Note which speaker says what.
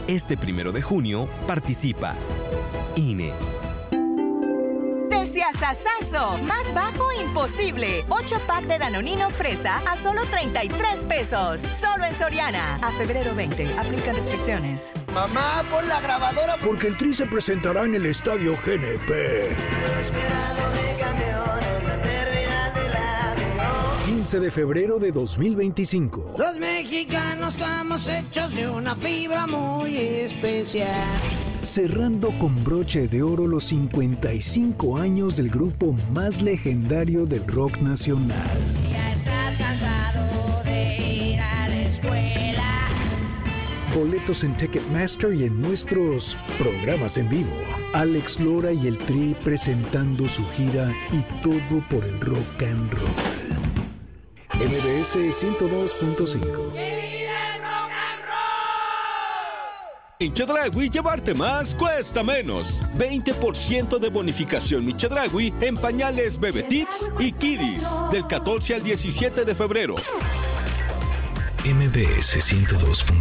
Speaker 1: Este 1 de junio, participa. INE.
Speaker 2: Desiasasazo, más bajo imposible. 8-pack de Danonino fresa a solo 33 pesos. Solo en Soriana. A febrero 20. Aplican restricciones.
Speaker 3: Mamá, pon la grabadora porque el Tri se presentará en el Estadio GNP. 15 de febrero de 2025.
Speaker 4: Los mexicanos estamos hechos de una fibra muy especial.
Speaker 3: Cerrando con broche de oro los 55 años del grupo más legendario del rock nacional.
Speaker 4: Ya estás cansado de ir a la escuela.
Speaker 3: Boletos en Ticketmaster y en nuestros programas en vivo. Alex Lora y el Tri presentando su gira y todo por el rock and roll. MBS 102.5.
Speaker 5: En Chedraui llevarte más cuesta menos. 20% de bonificación mi Chedraui en pañales Bebe Tips y Kiddies del 14 al 17 de febrero.
Speaker 6: MBS 102.5.